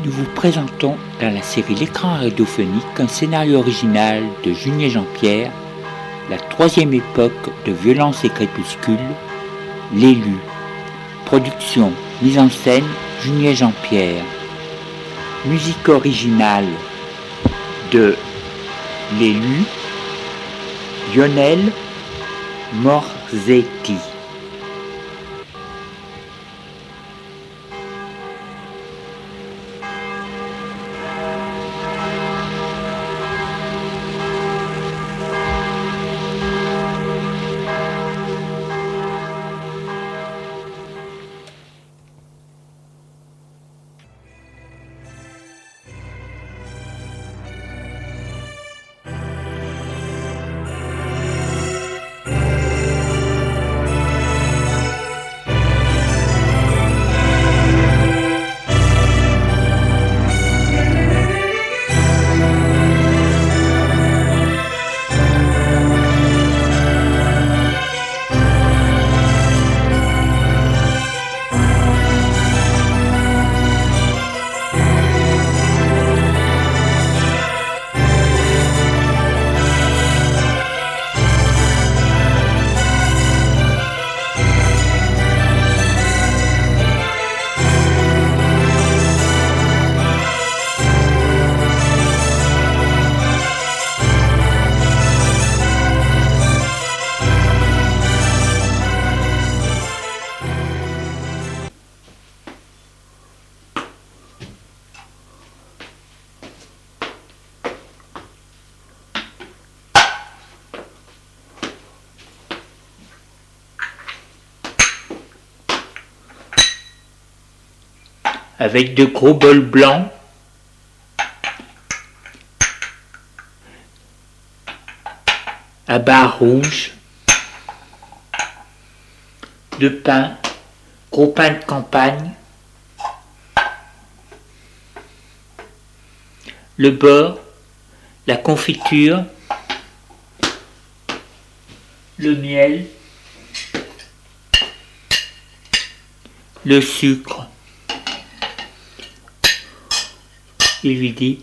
nous vous présentons dans la série L'écran radiophonique un scénario original de Junier Jean-Pierre, la troisième époque de Violence et Crépuscule, L'élu. Production, mise en scène, Junier Jean-Pierre. Musique originale de L'élu, Lionel Morzetti. Avec de gros bols blancs, à barres rouges, de pain, gros pain de campagne, le beurre, la confiture, le miel, le sucre. Il lui dit: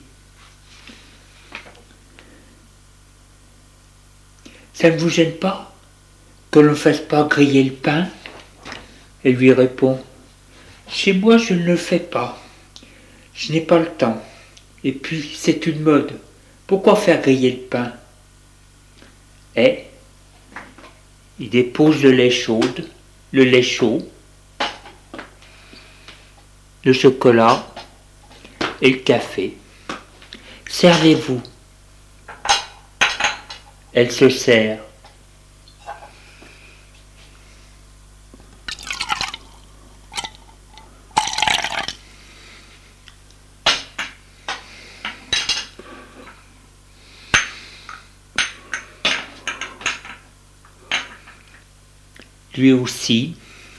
ça ne vous gêne pas que l'on ne fasse pas griller le pain? Elle lui répond: chez moi je ne le fais pas, je n'ai pas le temps, et puis c'est une mode, pourquoi faire griller le pain? Et il dépose le lait chaud, le chocolat et le café. Servez-vous. Elle se sert. Lui aussi.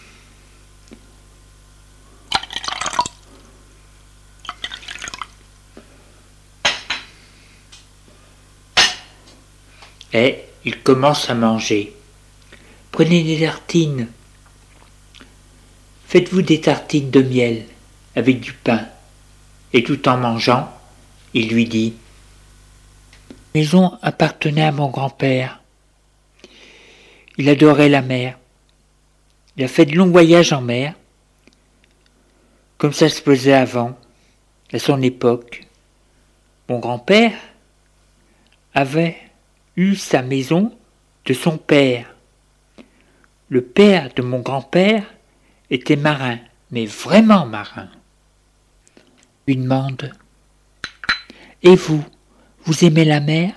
Et il commence à manger. Prenez des tartines. Faites-vous des tartines de miel avec du pain. Et tout en mangeant, il lui dit: la maison appartenait à mon grand-père. Il adorait la mer. Il a fait de longs voyages en mer, comme ça se faisait avant, à son époque. Mon grand-père avait eu sa maison de son père. Le père de mon grand-père était marin, mais vraiment marin. Il lui demande: et vous aimez la mer?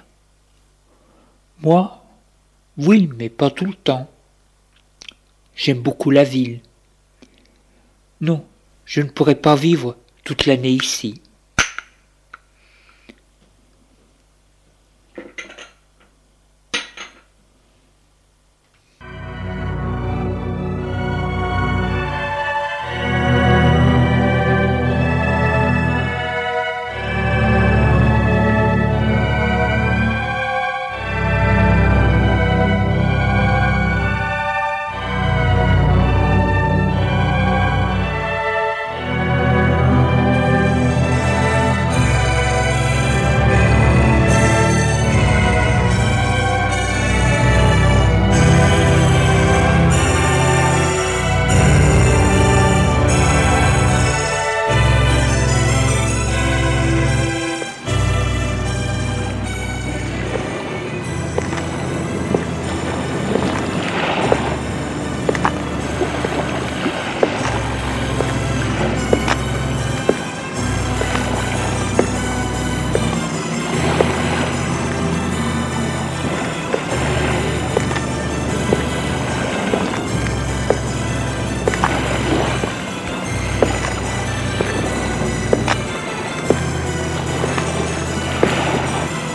Moi, oui, mais pas tout le temps. J'aime beaucoup la ville. Non, je ne pourrais pas vivre toute l'année ici.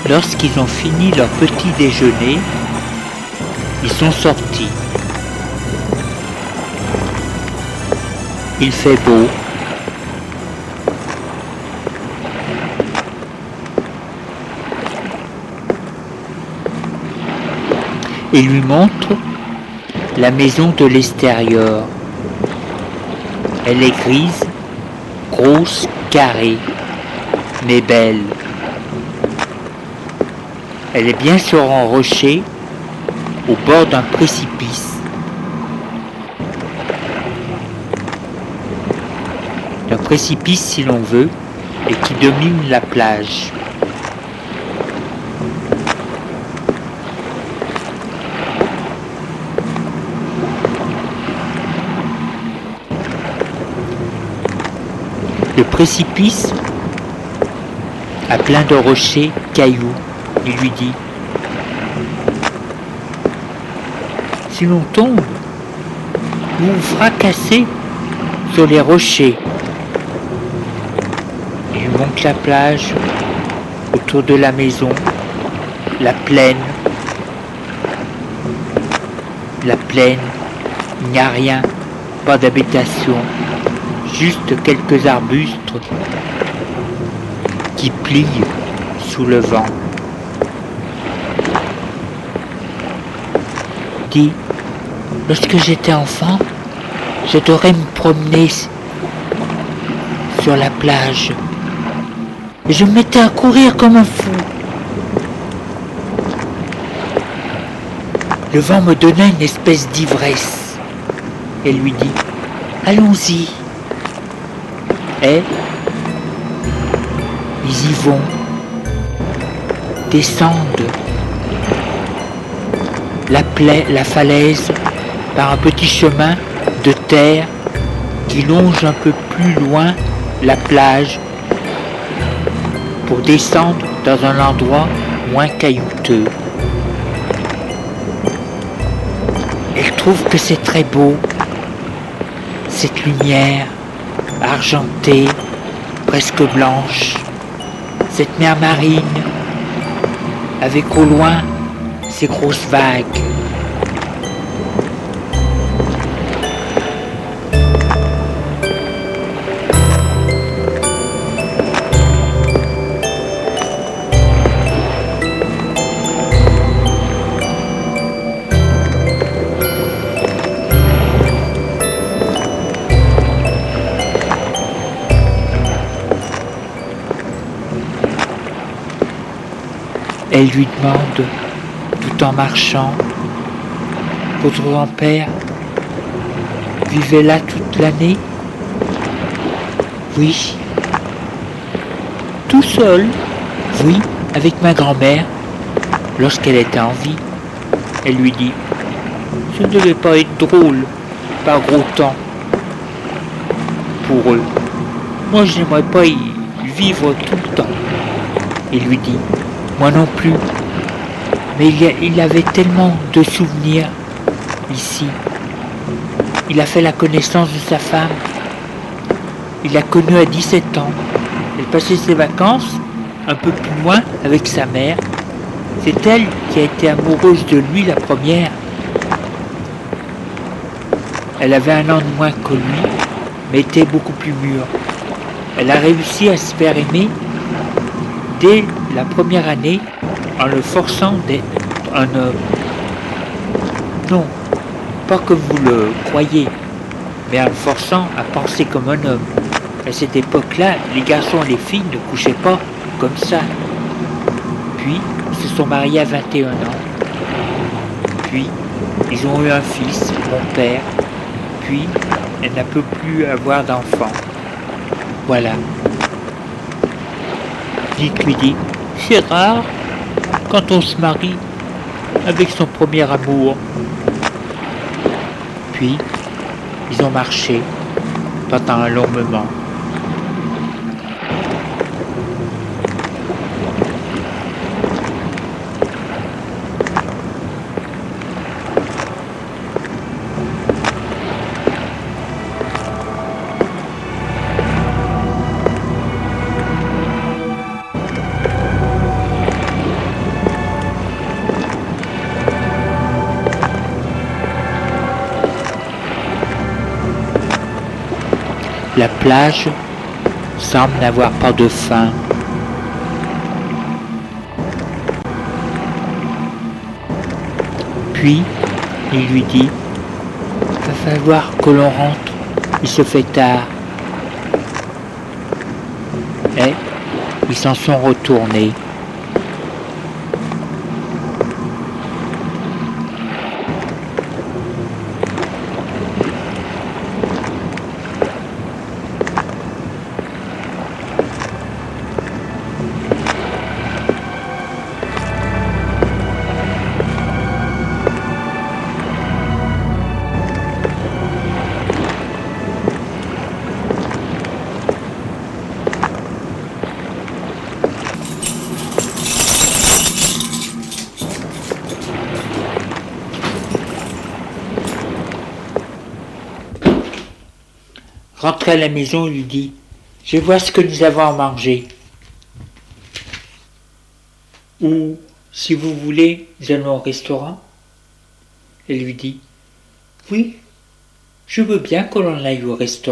Lorsqu'ils ont fini leur petit déjeuner, ils sont sortis. Il fait beau. Il lui montre la maison de l'extérieur. Elle est grise, grosse, carrée, mais belle. Elle est bien sur un rocher, au bord d'un précipice. Un précipice, si l'on veut, et qui domine la plage. Le précipice a plein de rochers, cailloux. Il lui dit: si l'on tombe, vous vous fracassez sur les rochers. Il lui montre la plage, autour de la maison, la plaine. La plaine, il n'y a rien, pas d'habitation, juste quelques arbustes qui plient sous le vent. Il dit: lorsque j'étais enfant, j'adorais me promener sur la plage. Et je me mettais à courir comme un fou. Le vent me donnait une espèce d'ivresse. Et lui dit: allons-y. Et ils y vont, descendent la falaise par un petit chemin de terre qui longe un peu plus loin la plage pour descendre dans un endroit moins caillouteux. Elle trouve que c'est très beau, cette lumière argentée, presque blanche, cette mer marine, avec au loin ces grosses vagues. Elle lui demande, tout en marchant: votre grand-père vivait là toute l'année? Oui. Tout seul? Oui, avec ma grand-mère, lorsqu'elle était en vie. Elle lui dit: ce ne devait pas être drôle, pas gros temps pour eux. Moi, je n'aimerais pas y vivre tout le temps. Il lui dit: moi non plus, mais il avait tellement de souvenirs ici. Il a fait la connaissance de sa femme. Il l'a connue à 17 ans. Elle passait ses vacances un peu plus loin avec sa mère. C'est elle qui a été amoureuse de lui la première. Elle avait 1 an de moins que lui, mais était beaucoup plus mûre. Elle a réussi à se faire aimer dès la première année en le forçant d'être un homme. Non, pas comme vous le croyez, mais en le forçant à penser comme un homme. À cette époque-là, les garçons et les filles ne couchaient pas comme ça. Puis, ils se sont mariés à 21 ans. Puis, ils ont eu un fils, mon père. Puis, elle n'a peut plus avoir d'enfant. Voilà. Dick lui dit: c'est rare quand on se marie avec son premier amour. Puis, ils ont marché pendant un long moment. La plage semble n'avoir pas de fin. Puis, il lui dit, « Va falloir que l'on rentre, il se fait tard. » Et ils s'en sont retournés. Rentré à la maison, il lui dit « Je vois ce que nous avons à manger. Ou, si vous voulez, nous allons au restaurant. » Elle lui dit « Oui, je veux bien que l'on aille au restaurant. »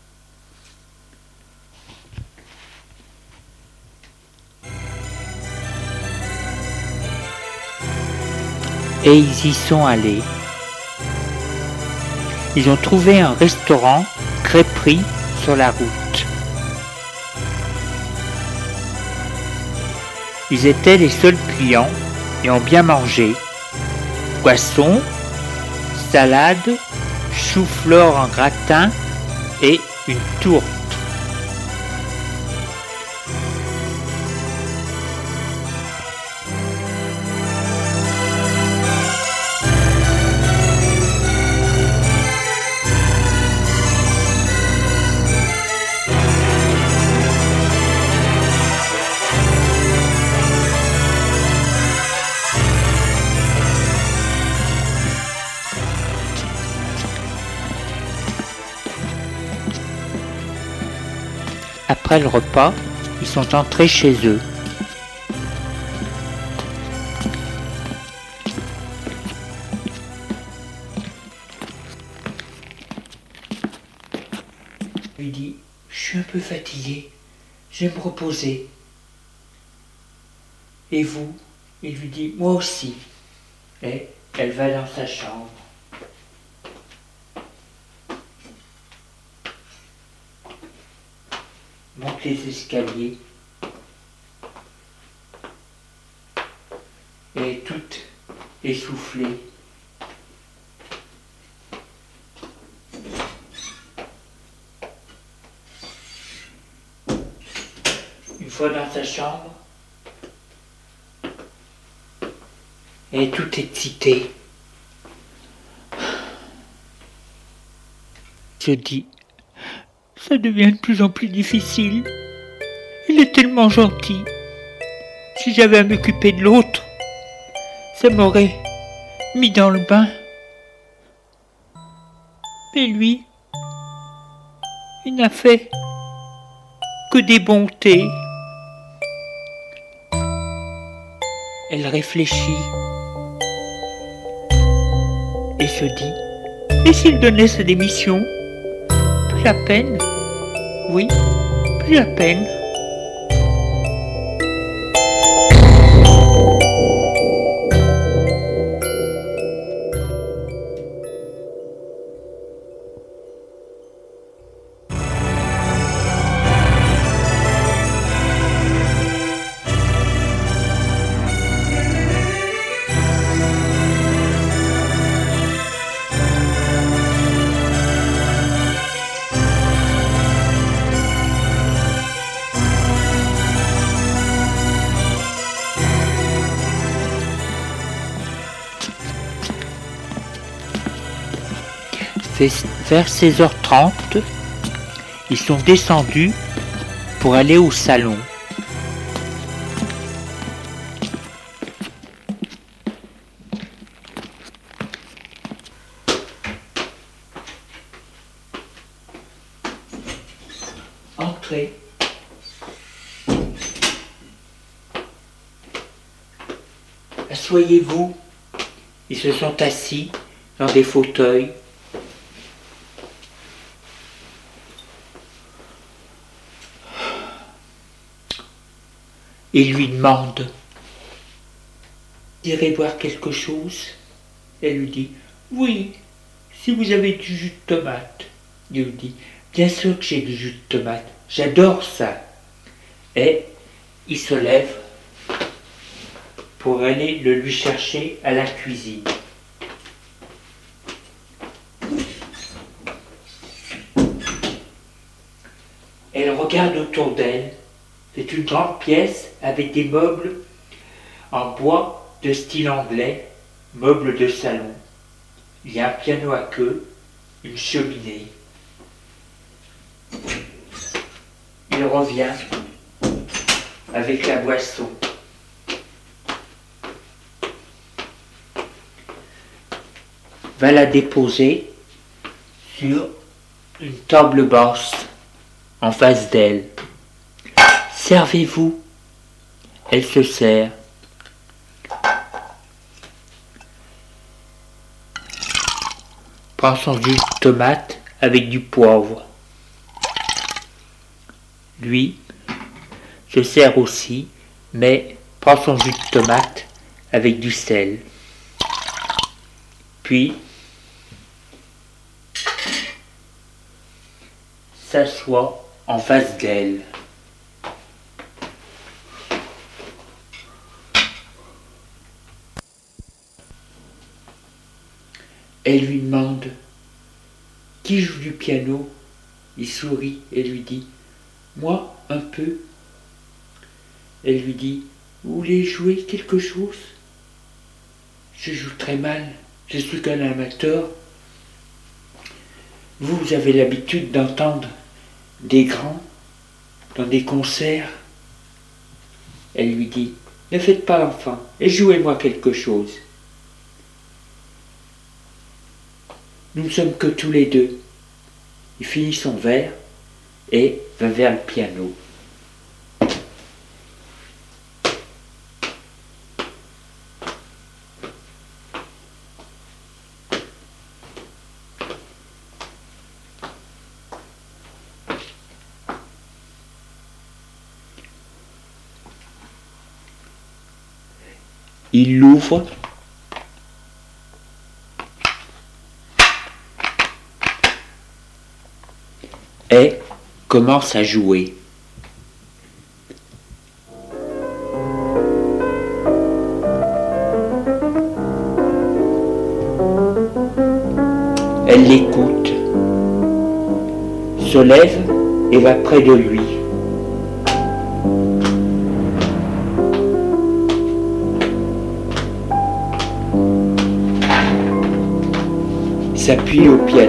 Et ils y sont allés. Ils ont trouvé un restaurant crêperie sur la route. Ils étaient les seuls clients et ont bien mangé. Poisson, salade, chou-fleur en gratin et une tourte. Après le repas, ils sont entrés chez eux. Il lui dit « Je suis un peu fatigué, je vais me reposer. » Et vous? Il lui dit « Moi aussi. » Et elle va dans sa chambre. Monte les escaliers. Elle est toute essoufflée. Une fois dans sa chambre, elle est toute excitée. Je dis, ça devient de plus en plus difficile. Il est tellement gentil. Si j'avais à m'occuper de l'autre, ça m'aurait mis dans le bain. Mais lui, il n'a fait que des bontés. Elle réfléchit et se dit, et s'il donnait sa démission? Plus la peine. Oui, plus la peine. Vers 16h30, ils sont descendus pour aller au salon. Entrez. Asseyez-vous. Ils se sont assis dans des fauteuils. et lui demande « Vous irez boire quelque chose ?» Elle lui dit « Oui, si vous avez du jus de tomate. » Il lui dit « Bien sûr que j'ai du jus de tomate, j'adore ça. » Et il se lève pour aller le lui chercher à la cuisine. Elle regarde autour d'elle. C'est une grande pièce avec des meubles en bois de style anglais, meubles de salon. Il y a un piano à queue, une cheminée. Il revient avec la boisson. Va la déposer sur une table basse en face d'elle. Servez-vous. Elle se sert. Prend son jus de tomate avec du poivre. Lui se sert aussi, mais prend son jus de tomate avec du sel. Puis s'assoit en face d'elle. Elle lui demande « Qui joue du piano ?» Il sourit et lui dit « Moi, un peu. » Elle lui dit « Vous voulez jouer quelque chose ?»« Je joue très mal, je suis qu'un amateur. Vous avez l'habitude d'entendre des grands dans des concerts. » Elle lui dit « Ne faites pas l'enfant et jouez-moi quelque chose. » Nous ne sommes que tous les deux. Il finit son verre et va vers le piano. Il l'ouvre et commence à jouer. Elle l'écoute, se lève et va près de lui. S'appuie au piano.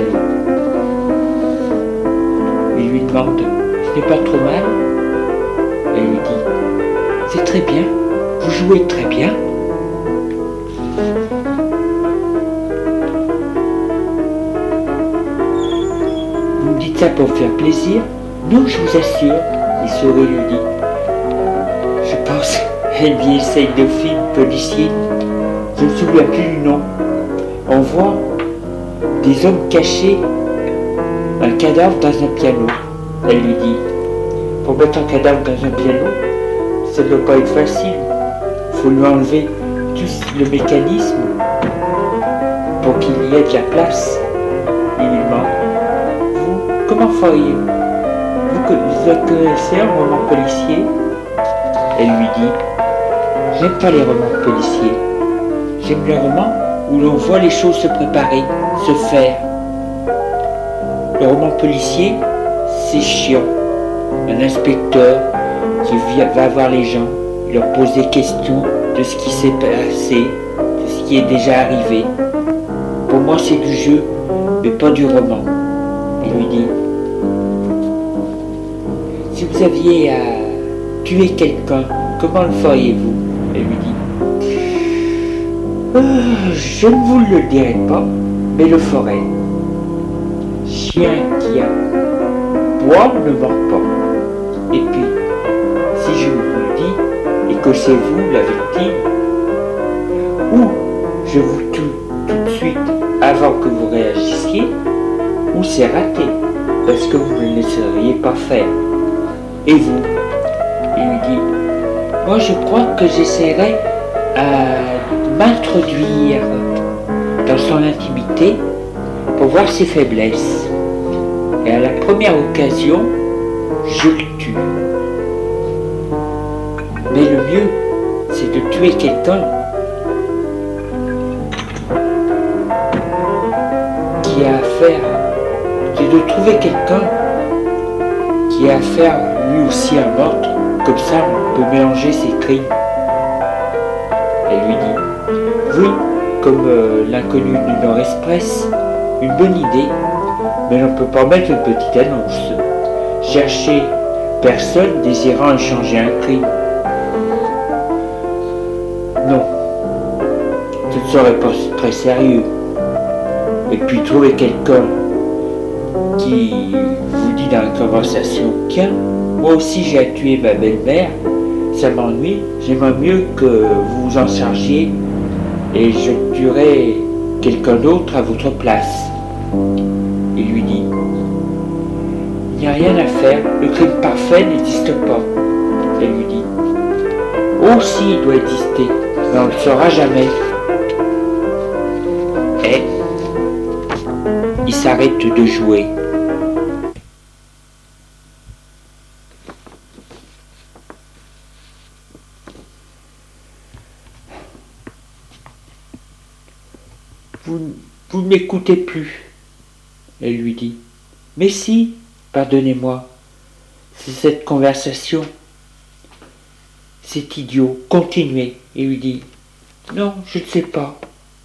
Il lui demande « Ce n'est pas trop mal ?» Elle lui dit « C'est très bien, vous jouez très bien. » Vous me dites ça pour me faire plaisir? Non, je vous assure. Il sourit, lui dit « Je pense à une vieille scène de film policier. Je ne me souviens plus du nom. On voit des hommes cachés un cadavre dans un piano. » Elle lui dit « Pour mettre un cadavre dans un piano, ça ne doit pas être facile. Il faut lui enlever tout le mécanisme pour qu'il y ait de la place. » Il lui demande « Vous, comment feriez-vous? Vous connaissez un roman policier ?» Elle lui dit « J'aime pas les romans policiers. J'aime les romans où l'on voit les choses se préparer, se faire. Le roman policier, c'est chiant. Un inspecteur qui va voir les gens, il leur pose des questions de ce qui s'est passé, de ce qui est déjà arrivé. Pour moi, c'est du jeu, mais pas du roman. » Il lui dit « Si vous aviez à tuer quelqu'un, comment le feriez-vous ?» Elle lui dit je ne vous le dirai pas, mais le ferai. Chien qui a bois ne mord pas. Et puis, si je vous le dis, et que c'est vous la victime, ou je vous tue tout de suite avant que vous réagissiez, ou c'est raté, parce que vous ne le laisseriez pas faire. Et vous? Il lui dit, Moi, je crois que j'essaierai de m'introduire dans son intimité pour voir ses faiblesses. Et à la première occasion, je le tue. Mais le mieux, c'est de tuer quelqu'un qui a affaire, c'est de trouver quelqu'un qui a affaire lui aussi à un meurtre. Comme ça, on peut mélanger ses crimes. Elle lui dit, oui, comme l'inconnu du Nord Express, une bonne idée, mais on ne peut pas mettre une petite annonce. Chercher personne désirant échanger un crime. Non, ce ne serait pas très sérieux. Et puis trouver quelqu'un qui vous dit dans la conversation, tiens, moi aussi j'ai tué ma belle-mère, ça m'ennuie, j'aimerais mieux que vous vous en chargiez et je tuerai quelqu'un d'autre à votre place. Il lui dit, il n'y a rien à faire, le crime parfait n'existe pas. Elle lui dit, oh si, il doit exister, mais on ne le saura jamais. Et il s'arrête de jouer. Vous ne m'écoutez plus, elle lui dit. Mais si, pardonnez-moi, c'est cette conversation. C'est idiot, continuez. Il lui dit, non, je ne sais pas.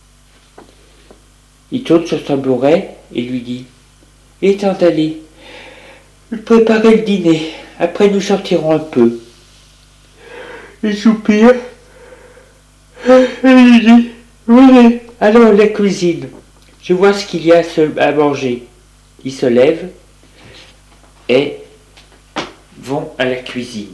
Il tourne sur son tabouret et lui dit, il est temps d'aller. Préparez le dîner, après nous sortirons un peu. Il soupire et lui dit, venez, allons à la cuisine. Je vois ce qu'il y a à manger. Ils se lèvent et vont à la cuisine.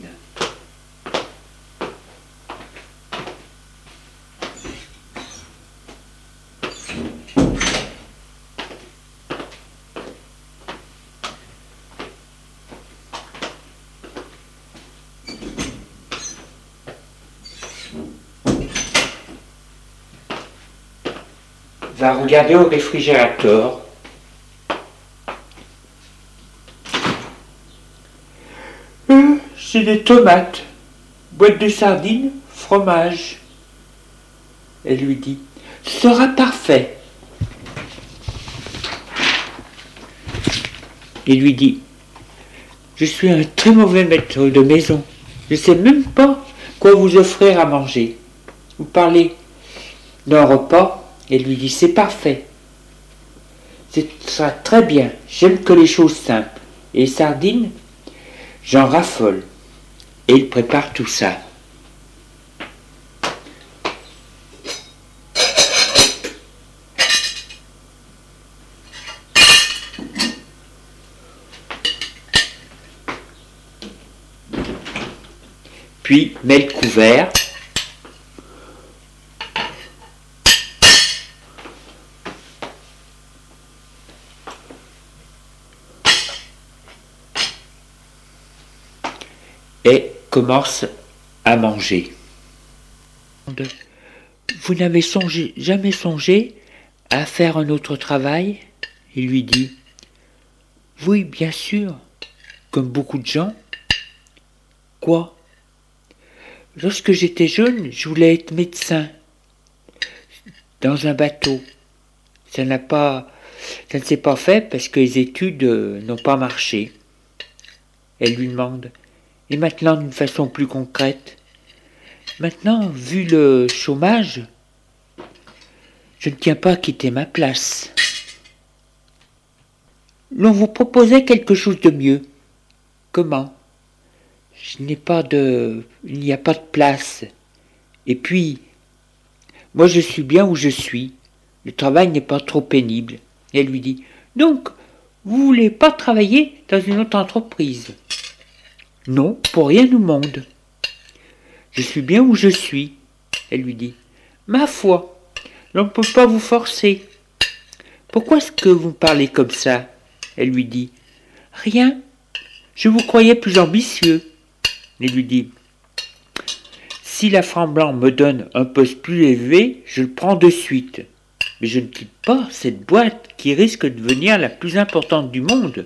Va regarder au réfrigérateur. C'est des tomates, boîte de sardines, fromage. Elle lui dit, ce sera parfait. Il lui dit, je suis un très mauvais maître de maison. Je ne sais même pas quoi vous offrir à manger. Vous parlez d'un repas. Elle lui dit, c'est parfait. Ce sera très bien. J'aime que les choses simples. Et les sardines, j'en raffole. Et il prépare tout ça. Puis met le couvert. Et commence à manger. Vous n'avez jamais songé à faire un autre travail? Il lui dit, oui, bien sûr, comme beaucoup de gens. Quoi? Lorsque j'étais jeune, je voulais être médecin dans un bateau. Ça ne s'est pas fait parce que les études n'ont pas marché. Elle lui demande, et maintenant d'une façon plus concrète, maintenant, vu le chômage, je ne tiens pas à quitter ma place. L'on vous proposait quelque chose de mieux. Comment? Il n'y a pas de place. Et puis, moi je suis bien où je suis. Le travail n'est pas trop pénible. Et elle lui dit, donc, vous voulez pas travailler dans une autre entreprise? Non, pour rien au monde. Je suis bien où je suis. Elle lui dit, ma foi, l'on ne peut pas vous forcer. Pourquoi est-ce que vous parlez comme ça? Elle lui dit, rien, je vous croyais plus ambitieux. Il lui dit, Si la Framboise me donne un poste plus élevé, je le prends de suite. Mais je ne quitte pas cette boîte qui risque de devenir la plus importante du monde.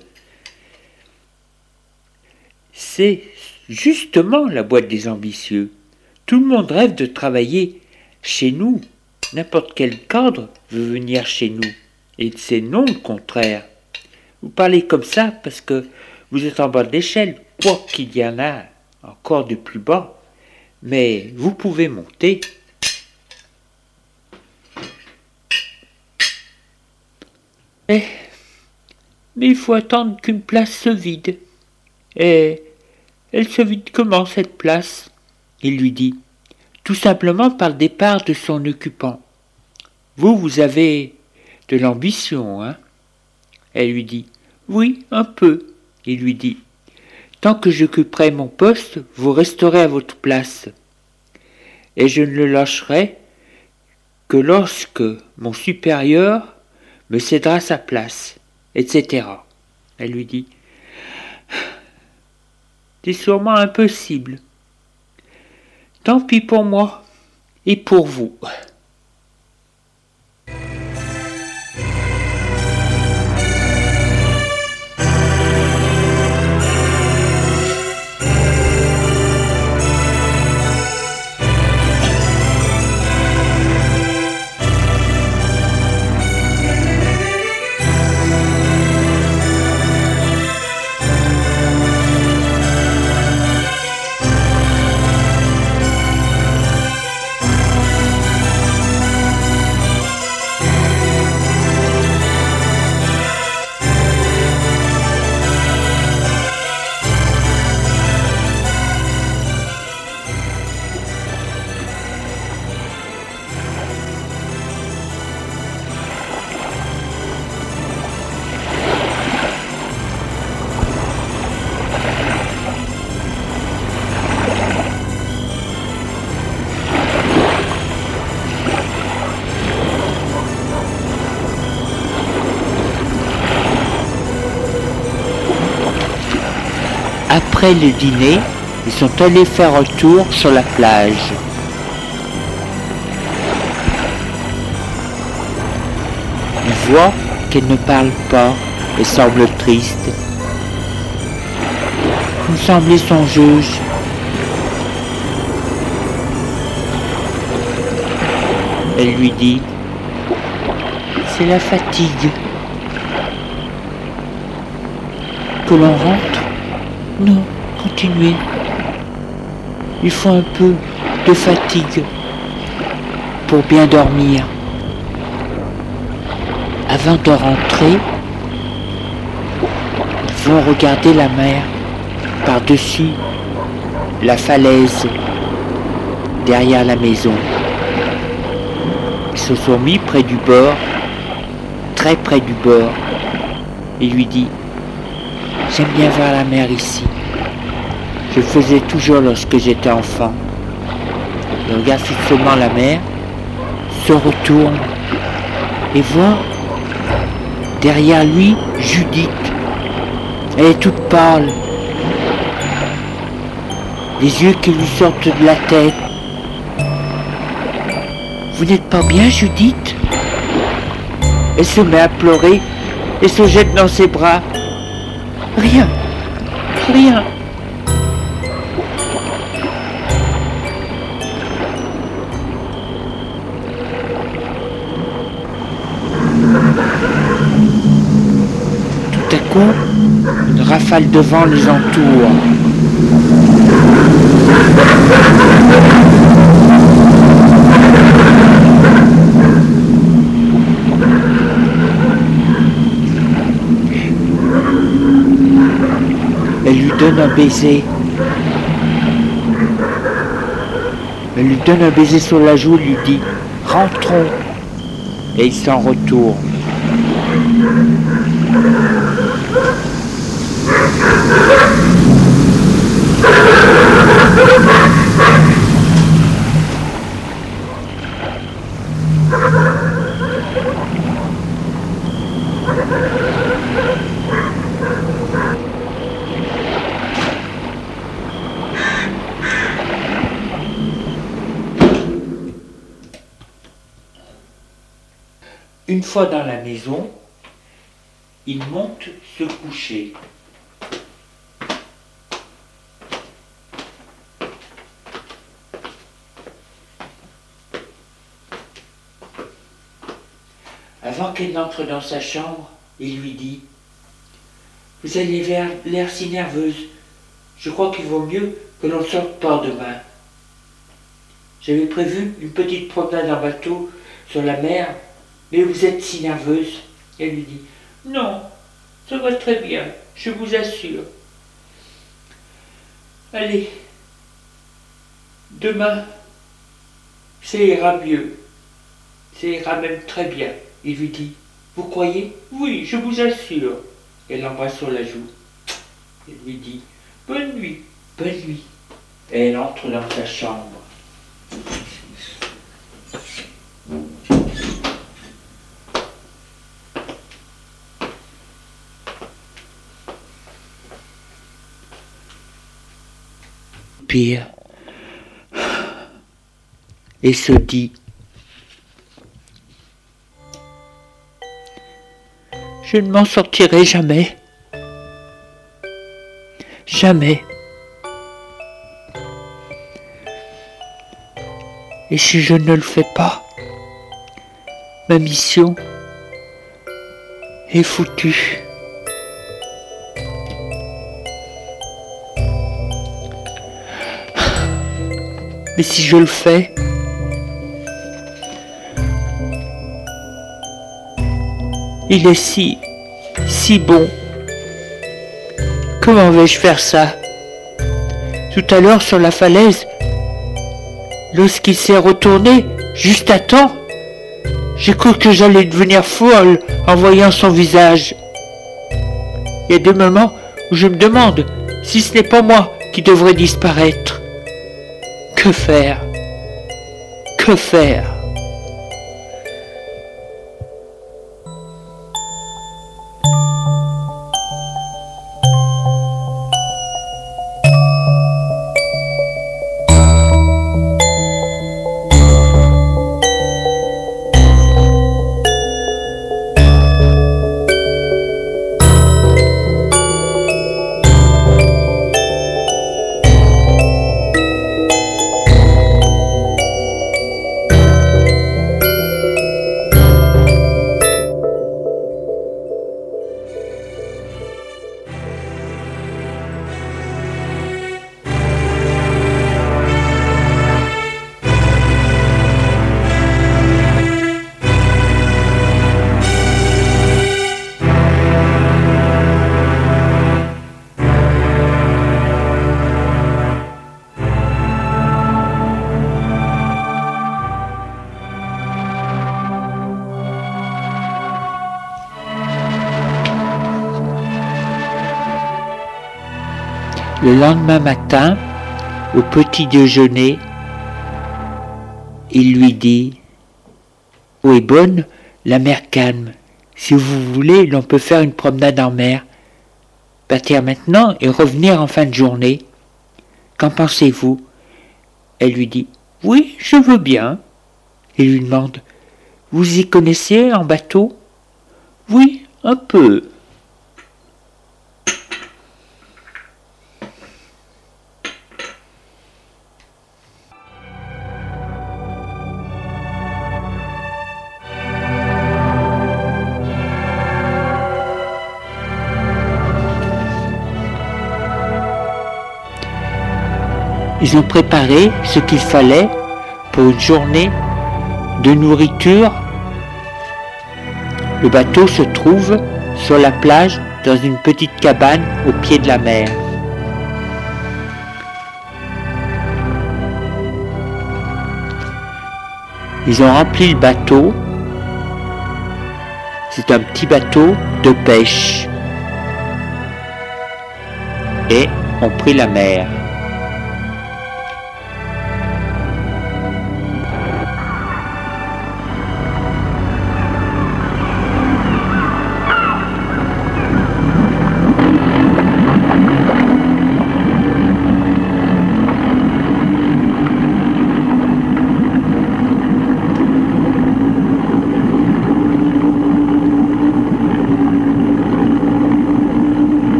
C'est justement la boîte des ambitieux. Tout le monde rêve de travailler chez nous. N'importe quel cadre veut venir chez nous. Et c'est non le contraire. Vous parlez comme ça parce que vous êtes en bas de l'échelle, quoi qu'il y en a encore de plus bas. Mais vous pouvez monter. Mais il faut attendre qu'une place se vide. Et elle se vide comment cette place? Il lui dit. Tout simplement par le départ de son occupant. Vous avez de l'ambition, hein? Elle lui dit. Oui, un peu. Il lui dit. Tant que j'occuperai mon poste, vous resterez à votre place. Et je ne le lâcherai que lorsque mon supérieur me cédera sa place, etc. Elle lui dit. C'est sûrement impossible. Tant pis pour moi et pour vous. Après le dîner, ils sont allés faire un tour sur la plage. Il voit qu'elle ne parle pas et semble triste. Vous semblez songeuse. Elle lui dit, c'est la fatigue. Que l'on rentre? Non, continuez. Il faut un peu de fatigue pour bien dormir. Avant de rentrer, ils vont regarder la mer par-dessus la falaise derrière la maison. Ils se sont mis près du bord, très près du bord. Il lui dit, j'aime bien voir la mer ici. Je le faisais toujours lorsque j'étais enfant. Il regarde fixement la mer, se retourne et voit derrière lui Judith. Elle est toute pâle, les yeux qui lui sortent de la tête. Vous n'êtes pas bien, Judith? Elle se met à pleurer et se jette dans ses bras. Rien, rien. Tout à coup, une rafale de vent les entoure. Elle lui donne un baiser. Elle lui donne un baiser sur la joue et lui dit « Rentrons !» Et il s'en retourne. Une fois dans la maison, il monte se coucher. Avant qu'elle n'entre dans sa chambre, il lui dit « Vous avez l'air si nerveuse. Je crois qu'il vaut mieux que l'on sorte pas demain. J'avais prévu une petite promenade en bateau sur la mer, mais vous êtes si nerveuse. » Elle lui dit « Non, ça va très bien, je vous assure. Allez, demain, ça ira mieux. Ça ira même très bien. » Il lui dit « Vous croyez ? Oui, je vous assure. » Elle l'embrasse sur la joue. Il lui dit « Bonne nuit, bonne nuit. » Et elle entre dans sa chambre. Pire. Et se dit « Je ne m'en sortirai jamais. Jamais. Et si je ne le fais pas, ma mission est foutue. » Mais si je le fais, il est si bon. Comment vais-je faire ça? Tout à l'heure sur la falaise, lorsqu'il s'est retourné, juste à temps, j'ai cru que j'allais devenir folle en voyant son visage. Il y a des moments où je me demande si ce n'est pas moi qui devrais disparaître. Que faire? Que faire? Le lendemain matin, au petit déjeuner, il lui dit « L'eau est bonne, la mer calme. Si vous voulez, l'on peut faire une promenade en mer. Partir maintenant et revenir en fin de journée. Qu'en pensez-vous » Elle lui dit « Oui, je veux bien. » Il lui demande « Vous y connaissez en bateau ?»« Oui, un peu. » Ils ont préparé ce qu'il fallait pour une journée de nourriture. Le bateau se trouve sur la plage dans une petite cabane au pied de la mer. Ils ont rempli le bateau. C'est un petit bateau de pêche. Et ont pris la mer.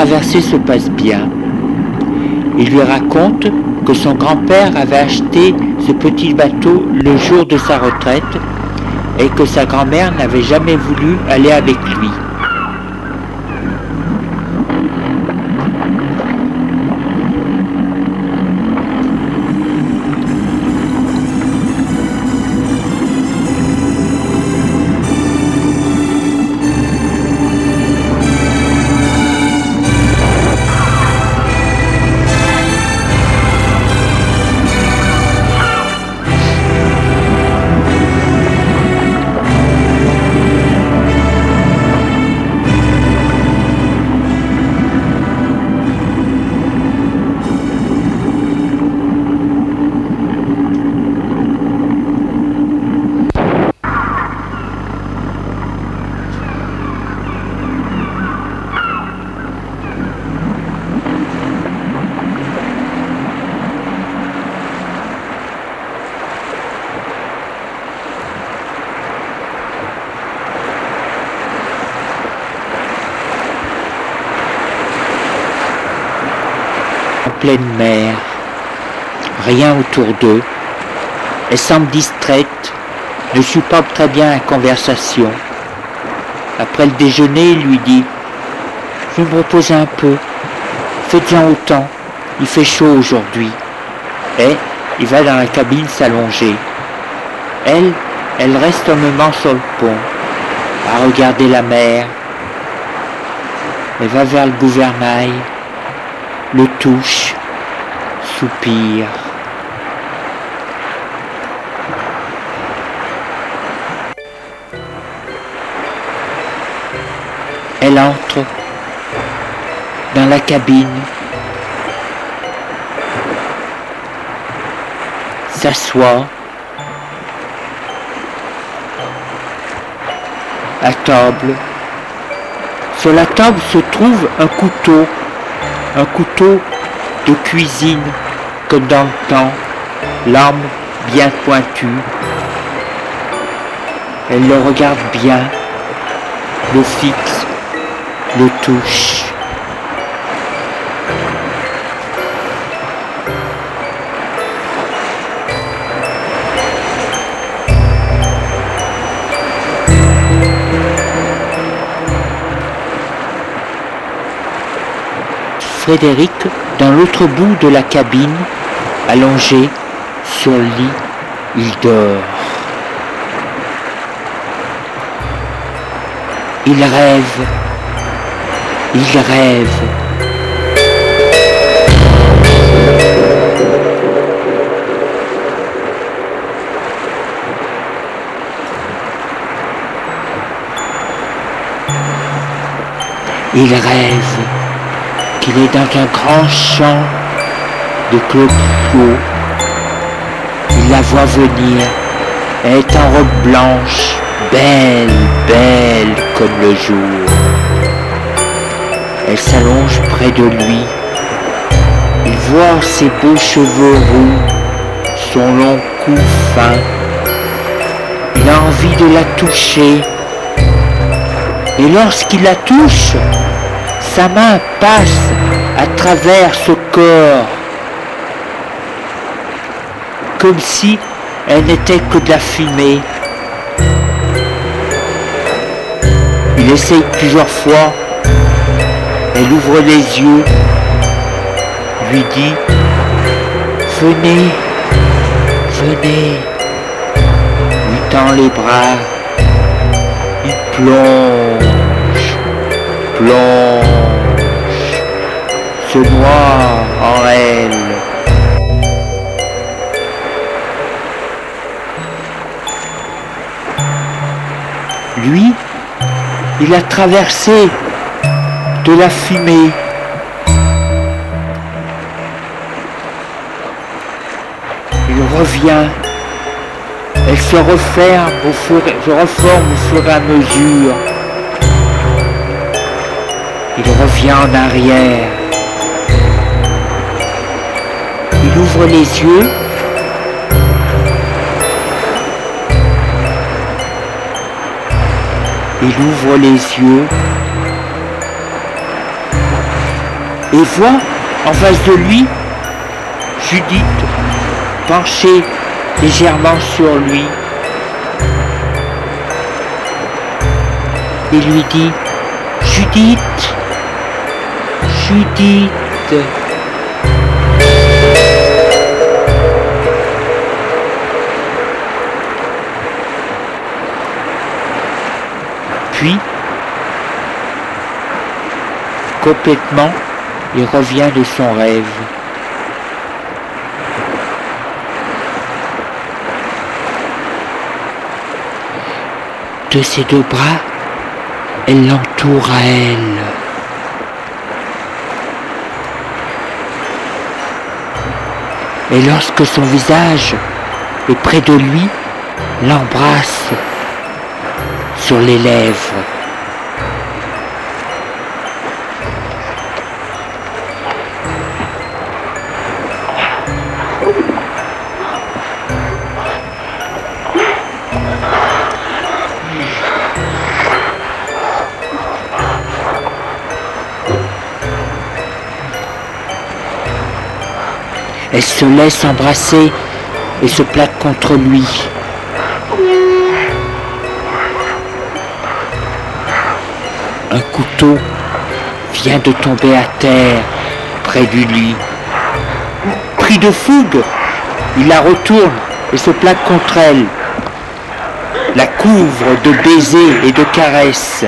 traversée se passe bien. Il lui raconte que son grand-père avait acheté ce petit bateau le jour de sa retraite et que sa grand-mère n'avait jamais voulu aller avec lui. Pleine mer, rien autour d'eux. Elle semble distraite, ne supporte très bien la conversation. Après le déjeuner, il lui dit « Je vais me reposer un peu, faites-en autant, il fait chaud aujourd'hui. » Et il va dans la cabine s'allonger. Elle reste un moment sur le pont, à regarder la mer. Elle va vers le gouvernail, le touche, soupire. Elle entre dans la cabine, s'assoit à table. Sur la table se trouve un couteau de cuisine comme dans le temps, lame bien pointue. Elle le regarde bien, le fixe, le touche. Frédéric, dans l'autre bout de la cabine, allongé sur le lit, il dort. Il rêve. Il rêve. Il rêve qu'il est dans un grand champ de coquelicots. Il la voit venir. Elle est en robe blanche, belle, belle comme le jour. Elle s'allonge près de lui. Il voit ses beaux cheveux roux, son long cou fin. Il a envie de la toucher. Et lorsqu'il la touche, sa main passe à travers ce corps, comme si elle n'était que de la fumée. Il essaye plusieurs fois. Elle ouvre les yeux, lui dit « Venez, venez », lui tend les bras. Il plonge, se noie en elle. Lui, il a traversé de la fumée. Il revient. Elle se reforme au fur et à mesure. Il revient en arrière. Il ouvre les yeux. Il ouvre les yeux. et voit en face de lui Judith penchée légèrement sur lui. Et lui dit: Judith, Judith. Puis, complètement, il revient de son rêve. De ses deux bras, elle l'entoure à elle. Et lorsque son visage est près de lui, l'embrasse sur les lèvres. Elle se laisse embrasser et se plaque contre lui. Un couteau vient de tomber à terre près du lit. Pris de fougue, il la retourne et se plaque contre elle, la couvre de baisers et de caresses.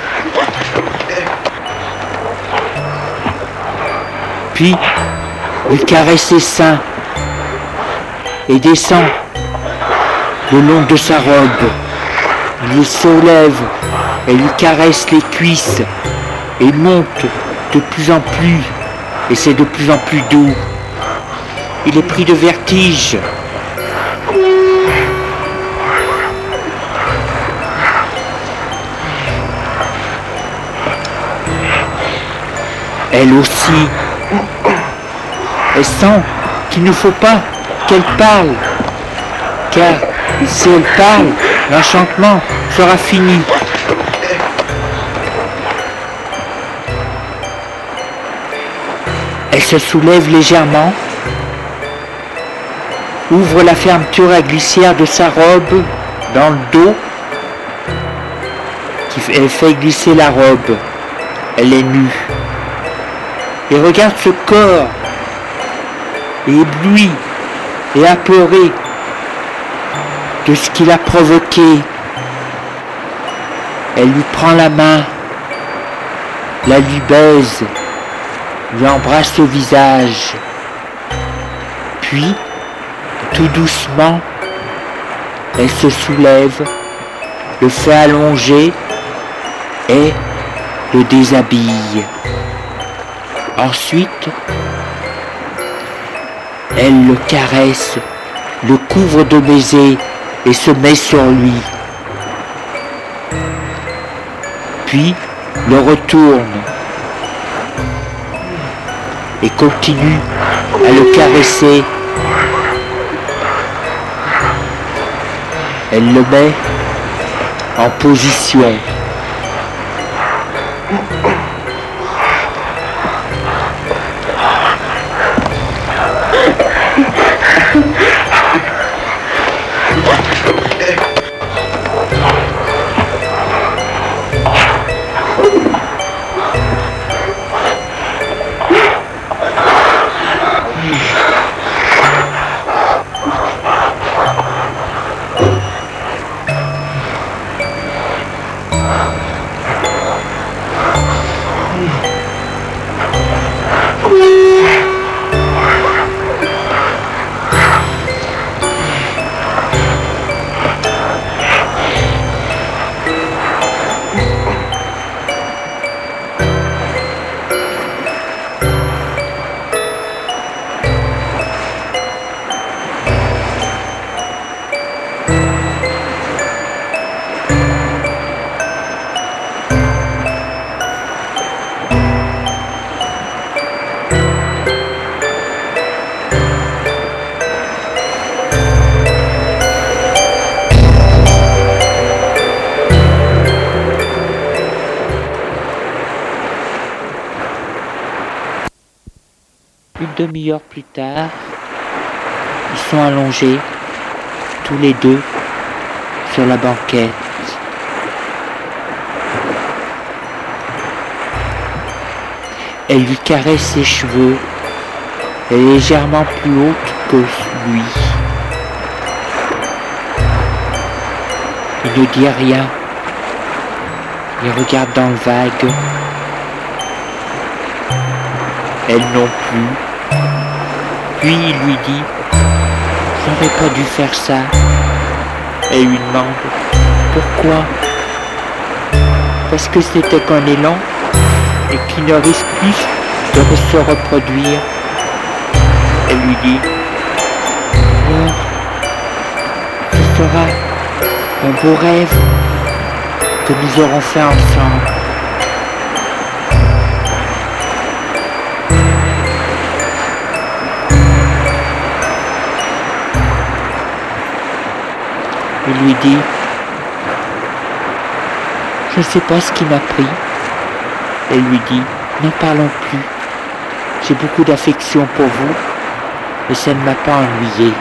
Puis, il caresse ses seins et descend le long de sa robe. Il le soulève et lui caresse les cuisses et monte de plus en plus, et c'est de plus en plus doux. Il est pris de vertige. Elle aussi. Elle sent qu'il ne faut pas qu'elle parle, car si elle parle, l'enchantement sera fini. Elle se soulève légèrement, ouvre la fermeture à glissière de sa robe dans le dos, elle fait glisser la robe. Elle est nue. Et regarde ce corps, et ébloui et apeuré de ce qu'il a provoqué. Elle lui prend la main, la lui baise, lui embrasse le visage, puis, tout doucement, elle se soulève, le fait allonger et le déshabille. Ensuite, elle le caresse, le couvre de baisers et se met sur lui. Puis le retourne et continue à le caresser. Elle le met en position. Une demi-heure plus tard, ils sont allongés, tous les deux, sur la banquette. Elle lui caresse ses cheveux. Elle est légèrement plus haute que lui. Il ne dit rien. Il regarde dans le vague. Elle non plus. Puis il lui dit « J'aurais pas dû faire ça. » Elle lui demande « Pourquoi ?» Parce que c'était qu'un élan et qu'il ne risque plus de se reproduire. Elle lui dit « Alors, ce sera un beau rêve que nous aurons fait ensemble. » Il lui dit « Je ne sais pas ce qui m'a pris. » Elle lui dit « N'en parlons plus. J'ai beaucoup d'affection pour vous et ça ne m'a pas ennuyé.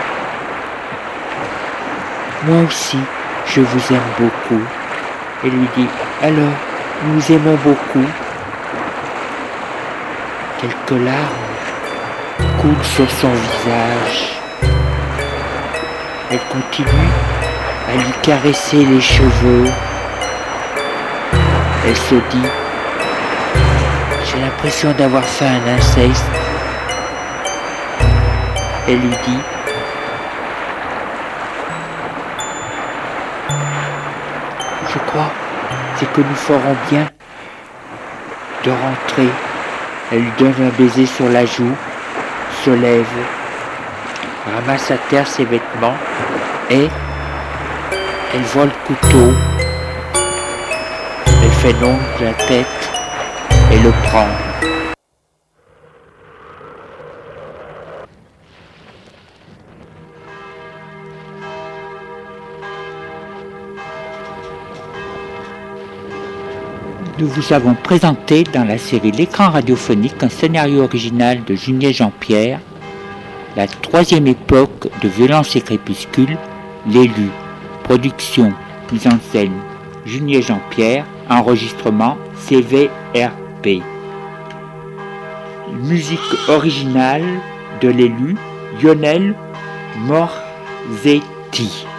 Moi aussi, je vous aime beaucoup. » Elle lui dit « Alors, nous nous aimons beaucoup. » Quelques larmes coulent sur son visage. Elle continue à lui caresser les cheveux. Elle se dit « J'ai l'impression d'avoir fait un inceste. » Elle lui dit « Je crois c'est que nous ferons bien de rentrer. » Elle lui donne un baiser sur la joue, se lève, ramasse à terre ses vêtements et elle voit le couteau. Elle fait l'ongle de la tête et le prend. Nous vous avons présenté dans la série L'écran radiophonique un scénario original de Junier Jean-Pierre, la troisième époque de Violence et Crépuscule, L'élu. Production, mise en scène, Junier Jean-Pierre, enregistrement CVRP. Musique originale de L'élu, Lionel Morzetti.